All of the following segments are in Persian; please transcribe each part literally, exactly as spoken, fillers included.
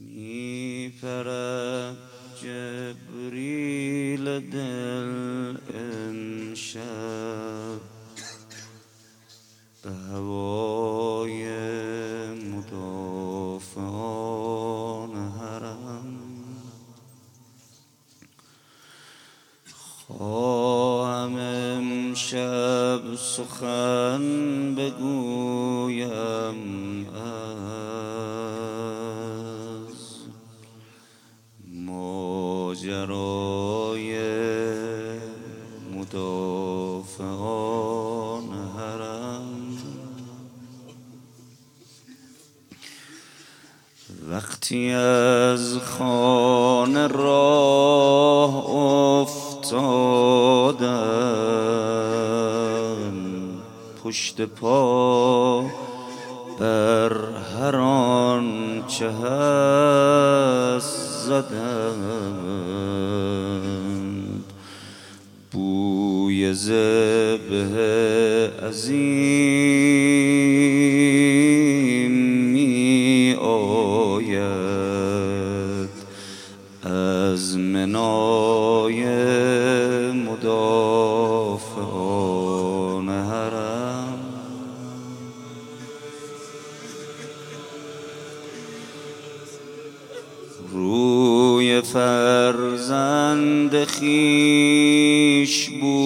می پرد جبریل دل امشب به هوای مدافعان حرم. خواهم امشب سخن بگویم از ماجرای مدافعان حرم. وقتی از خانه راه افتادم، پشت پا بر هر آنچه هست زدند. بوی ذبح عظیم می آید از منای مدافعان حرم. روی فرزند خویش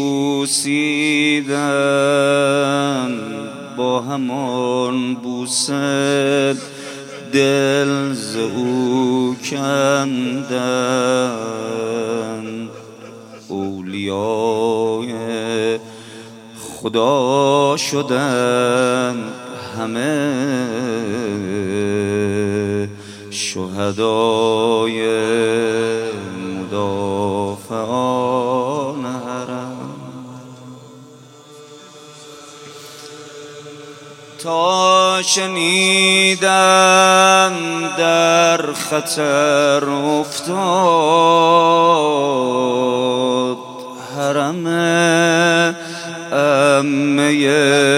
بوسیدن، با همان بوسه دل ز او کندند. اولیای خدا شدند همه شهدای مدافعان حرم. تا شنیدم در خطر افتاد حرم عمه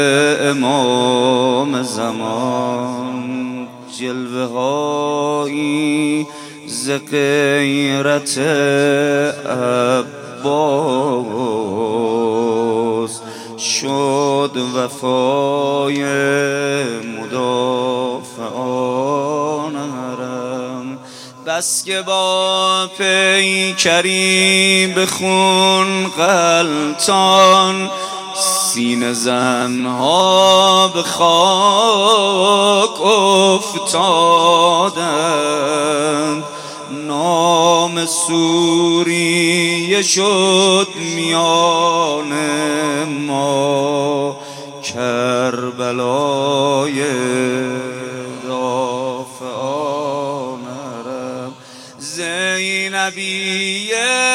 امام زمان. جلوه هایی ز غیرت عباس شد وفای مدافعان حرم. بس که با پیکری به خون غلطان، سینه زنها به خاک افتادند. نام سوریه شد میان ما، کربلای دافعان حرم. زینبی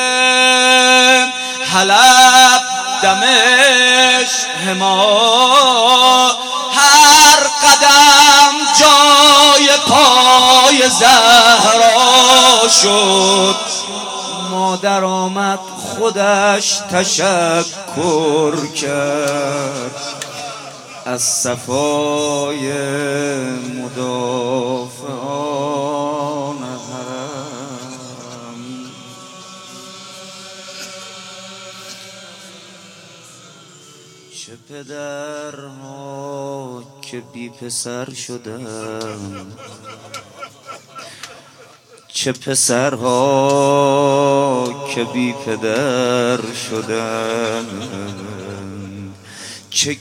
حلب دمشق حما، هر قدم جای پای زهرا شد. مادر آمد خودش تشکر کرد از صفای مدافعان حرم. چه پدرها که بی پسر شدن، چه پسرها که بی پدر شدن. چه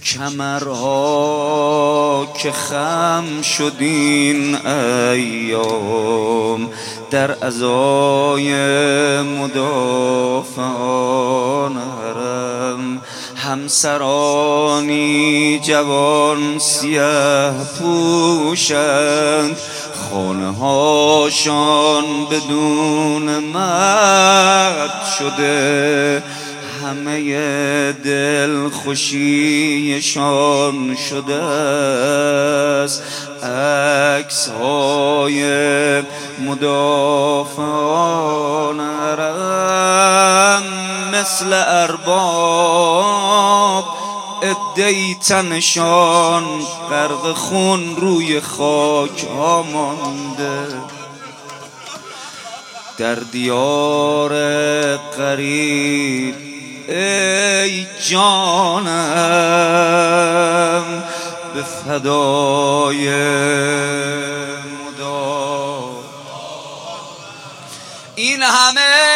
کمرها که خم شد این ایام در عزای مدافعان حرم. همسرانی جوان سیه پوشند، خانه هاشان بدون مرد شده. همه دل خوشیشان شده است. عکس های مدافعان حرم مثل ارباب عده‌ای تنشان غرق خون روی خاک ها مانده. در دیار غریب ای جانم به فدای مدام. این همه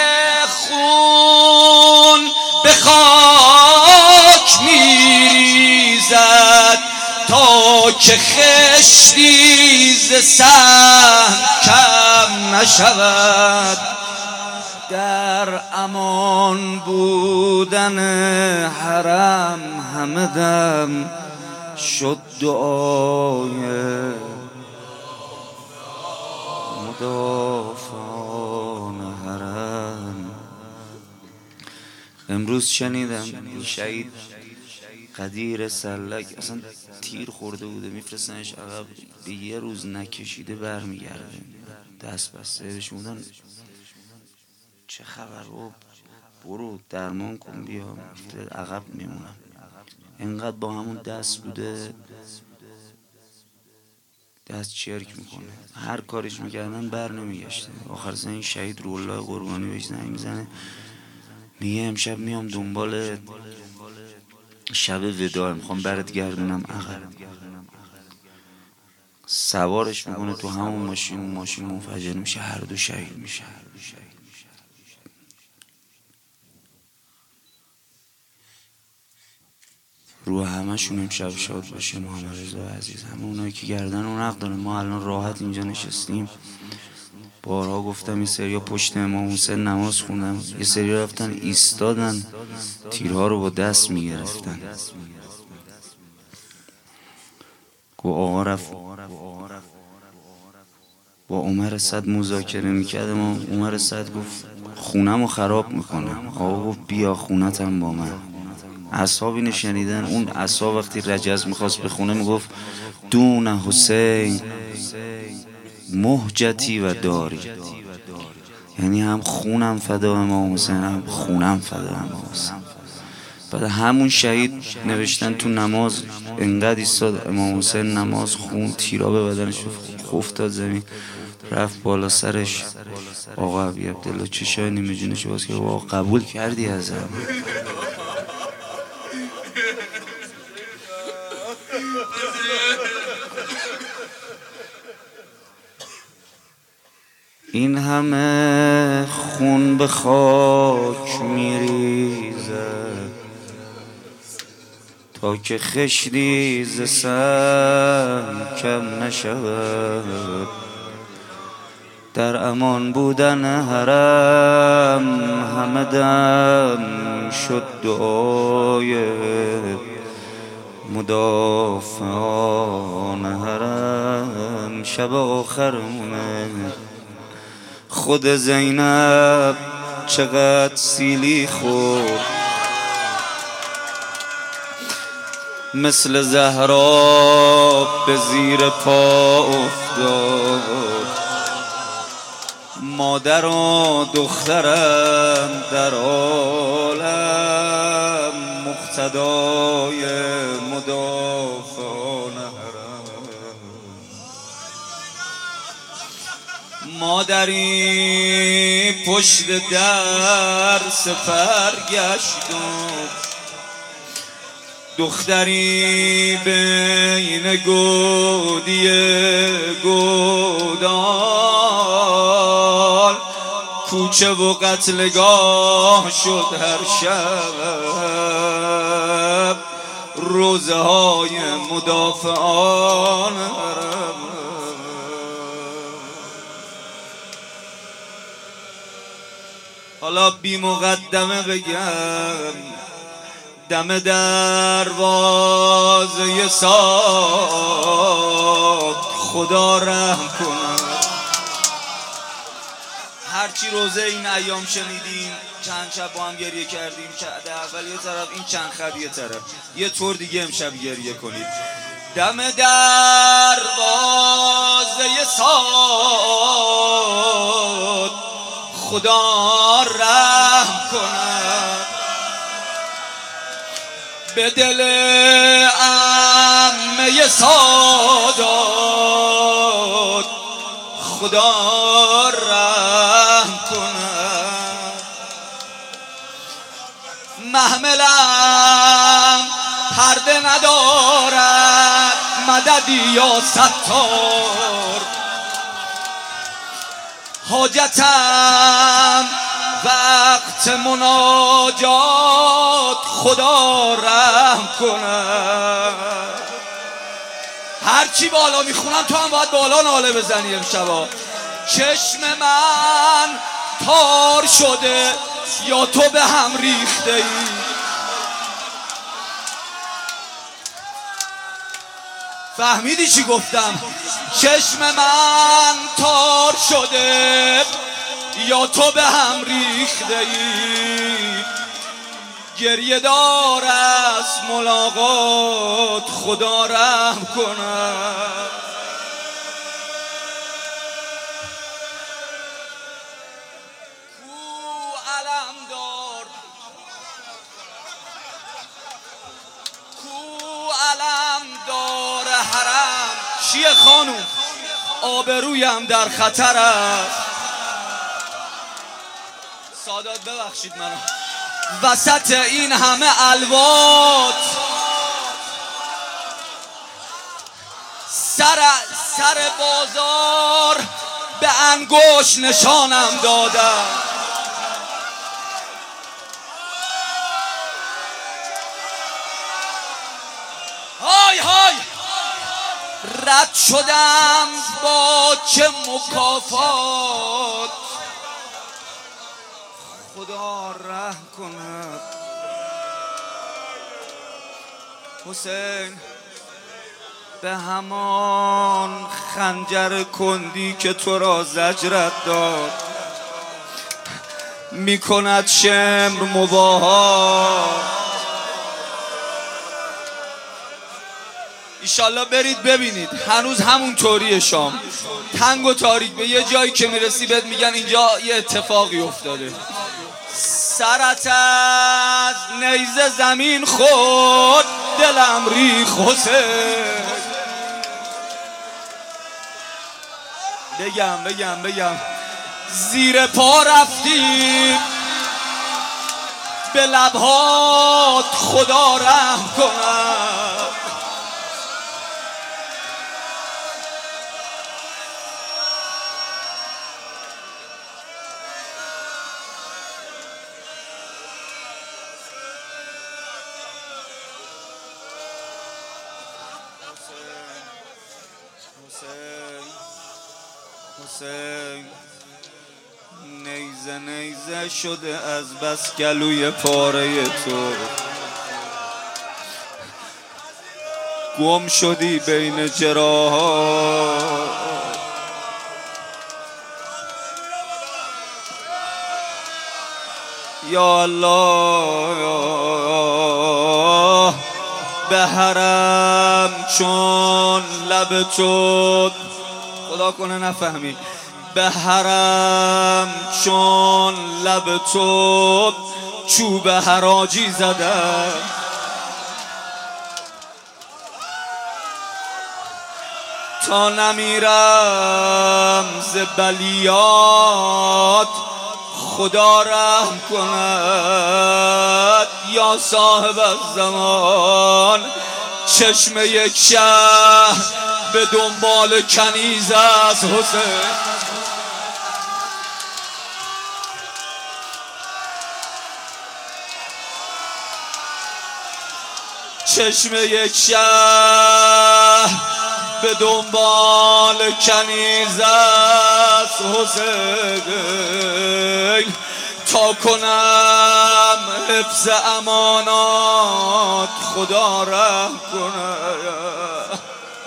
خون به خاک میریزد تا که خشتی ز سهم کم نشود. در امان بودن حرم همه دم شد دعای مدافعان حرم. امروز شنیدم این شهید قدیر سلک اصلا تیر خورده بوده میفرستنش عقب، به یه روز نکشیده برمیگرده دست بسته. بهش بودن چه خبر بود؟ برو درمان کن بیا، عقب میمونم. انقدر با همون دست بوده، دست چرک میکنه، هر کارش میکردن بر نمیگشته. آخر سر این شهید روح‌الله قربانی بهش زنگ میزنه میگه امشب میام دنبال شب ودا، میخوام برات گردونم عقب. سوارش میکنه تو همون ماشین، اون ماشین منفجر میشه، هر دو شهید میشه. رو همشون امشب شاد باشه محمد رضا عزیز. همه اونایی که گردن اون حق دارن. ما الان راحت اینجا نشستیم، بارها گفتم یه سریا پشت امام حسین نماز خوندم، یه سریا رفتن ایستادن تیرها رو با دست میگرفتن. گو آقا رفت با عمر سعد مذاکره میکرد، ما عمر سعد گفت خونم رو خراب میکنم. آقا گفت بیا خونتم با من. اصحابی نشنیدن اون اصحاب وقتی رجز میخواست به خونه میگفت دون حسین مهجتی و داری، یعنی هم خونم فدا امام حسین هم خونم فدا امام حسین. بعد همون شهید نوشتن تو نماز انقدر ایستاد امام حسین نماز خون، تیرا به بدنش افتاد زمین، رفت بالا سرش آقا ابی عبدالله چشای نیمه جونش باز که آقا قبول کردی ازم. این همه خون به خاک میریزد تا که خشتی ز سهم کم نشود. در امان بودن حرم همه دم شد دعای مدافعان حرم. شب آخرمونه خود زینب چقدر سیلی خورد، مثل زهرا به زیر پا افتاد. مادر و دخترم در عالم مقتدای مدافعان حرم. مادری پشت در سپر گشت و دختری بین گودی گودال، کوچه و قتلگاه شد هر شب روزه های مدافعان حرم. حالا بی مقدمه بگم دم دروازه ساد خدا رحم کنه. هرچی روزه این ایام شنیدیم چند شب با هم گریه کردیم، چند اول یه طرف این چند خط یه طرف، یه طور دیگه امشب گریه کنید. دم دروازه ساد خدا رحم کنه، به دل عمه سادات خدا رحم کنه. ندارد مددی یا ستار، حاجتم وقت مناجات خدا رحم کند. هرچی بالا میخونم تو هم باید بالا ناله بزنی امشبا. چشم من تار شده یا تو به هم ریخته ای، فهمیدی چی گفتم؟ چشم من تار شده یا تو به هم ریخته ای، گریه دار از ملاقات خدا رحم کند. کو علمدار کو علمدار حرم، شیه خانوم آبرویم در خطر است. سادات ببخشید منو، وسط این همه الوات سر سر بازار به انگشت نشانم دادم. های های رد شدم با چه مکافات خدا رحم کند. حسین به همان خنجر کندی که تو را زجرت داد میکند شمر مباهات. ایشالله برید ببینید هنوز همون طوریه. شام تنگ و تاریک، به یه جایی که میرسی بهت میگن اینجا یه اتفاقی افتاده. سرت از نیزه زمین خود دلم ریخ حسین. بگم بگم بگم زیر پا رفتی به لبهات خدا رحم کند. حسین حسین نیزه نیزه شده از بس گلوی پاره تو، گم شدی بین جراحات. یا الله یا به حرم چون لب تو، خدا کنه نفهمی، به حرم چون لب تو چوب حراجی زدم. تا نمیرم ز بلیات خدا رحم کند. یا صاحب الزمان چشم یک شهر به دنبال کنیز است حسین. چشم یک شهر به دنبال کنیز است حسین. تا کنم حفظ امانات خدا رحم کند.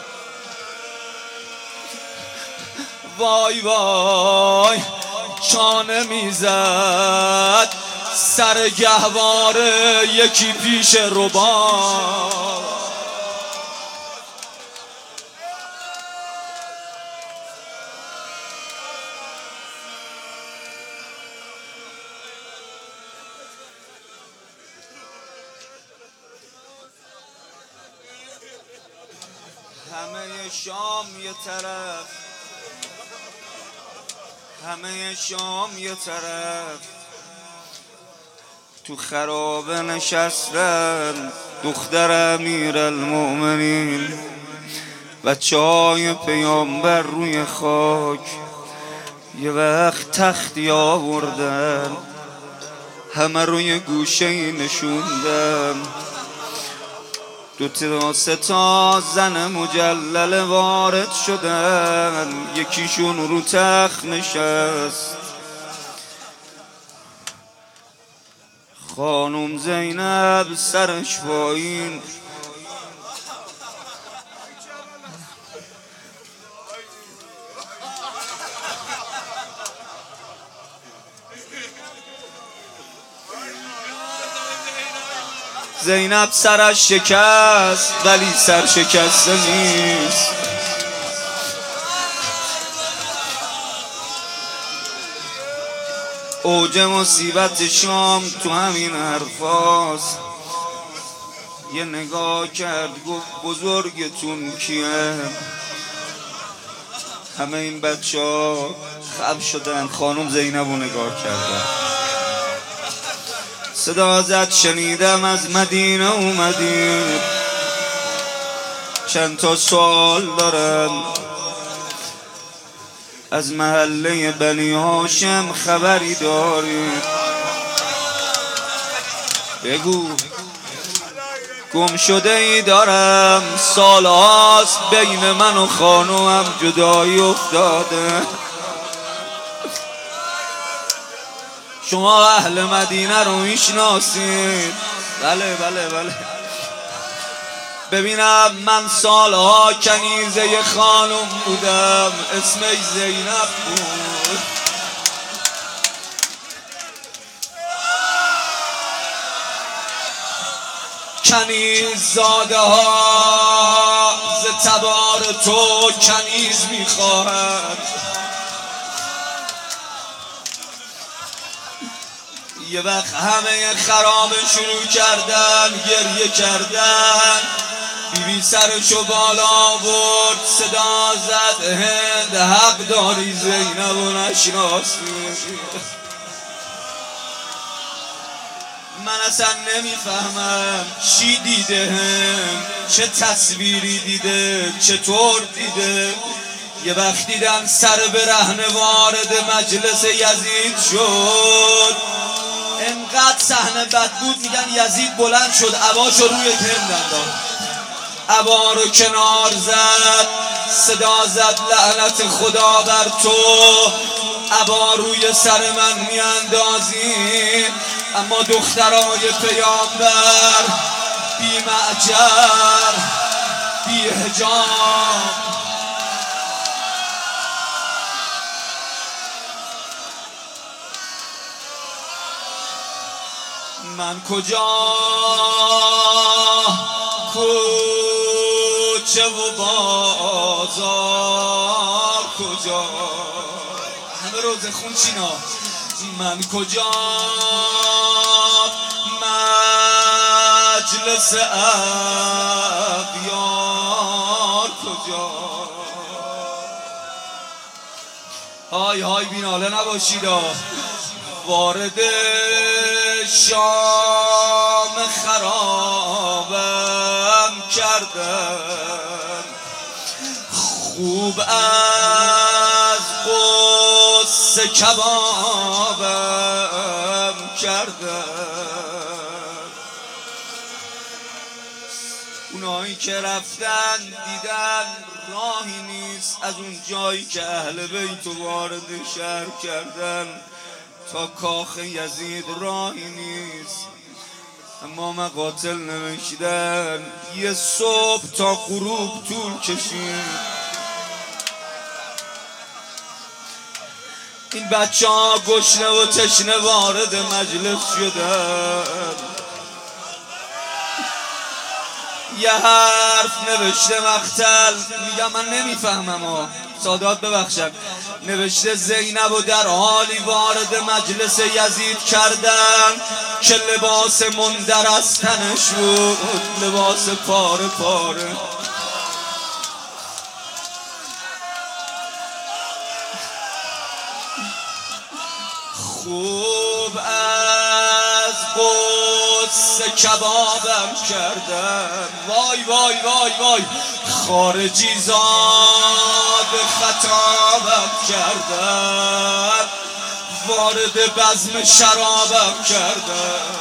وای وای چانه میزد سر گهواره یکی پیش ربان. همه شام یه طرف، همه شام یه طرف، تو خرابه نشستن دختر امیرالمؤمنین، بچه های پیامبر روی خاک یه وقت تختی آوردن، همه روی گوشه نشوندن. دو تا سه تا زن مجلل وارد شدن، یکیشون رو تخت نشست، خانم زینب سرش پایین. زینب سرش شکست ولی سر شکسته نیست. اوج مصیبت شام تو همین حرفاست. یه نگاه کرد گفت بزرگتون کیه؟ همه این بچه ها خب شدن، خانم زینب رو نگاه کردن. صدا زد شنیدم از مدینه اومدید، چند تا سوال دارم. از محله بنی هاشم خبری دارید؟ بگو. گم شده ای دارم، سال هاست بین من و خانومم جدایی افتاده. شما اهل مدینه رو میشناسید؟ بله بله بله. ببینم من سالها کنیزه خانم بودم، اسمش زینب بود. کنیز زاده ها ز تبار تو کنیز میخواهد. یه وقت همه خرابه شروع کردن گریه کردن. بیبی سرشو بالا برد صدا زد هند حق داری زینب و نشناسی. من اصلا نمیفهمم چی دیده هند، چه تصویری دیده، چطور دیده. یه وقت دیدن سر برهنه وارد مجلس یزید شد. انقدر صحنه بد بود میگن یزید بلند شد عباشو روی هند انداخت، عبا رو کنار زد، صدا زد لعنت خدا بر تو، عبا روی سر من میاندازی. اما دخترای پیامبر بی معجر بی حجاب من کجا کوچه و بازار کجا، همه روز خون چینا. من کجا مجلس اغیار کجا. های های بیناله نباشید. وارد شام خرابم کردن، خوب از قصه کبابم کردن. اونایی که رفتن دیدن راهی نیست از اون جایی که اهل بیت وارد شهر کردن تا کاخ یزید راهی نیست. اما مقاتل نوشتن یه صبح تا غروب طول کشید. این بچه ها گشنه و تشنه وارد مجلس شدن. یه حرف نوشته مقتل، میگم من نمیفهمم ها، سادات ببخشن. نوشته زینب و در حالی وارد مجلس یزید کردن که لباس مندر از تنش بود، لباس پاره پاره. خوب از مثل کبابم کردن. وای وای وای وای خارجی زاد خطابم کردن، وارد بزم شرابم کردن.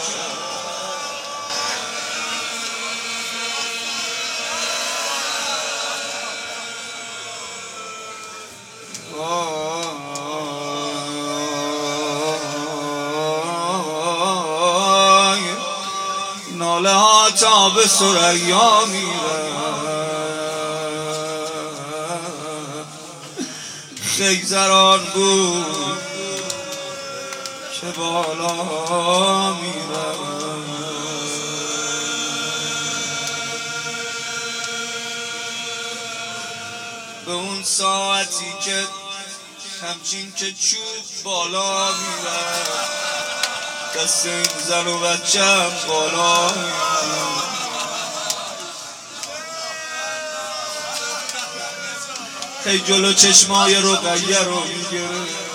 ناله ها تا به ثریا میره، خیزران بود که بالا میره. به اون ساعتی که همچین که چوب بالا میره، دست این زن و بچم بالا میره. هی جلو چشمای رقیه رو میگیره،